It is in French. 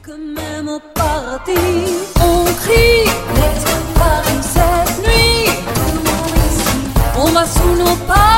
Même au paradis, on crie Let's go Paris cette nuit. On va sous nos pas.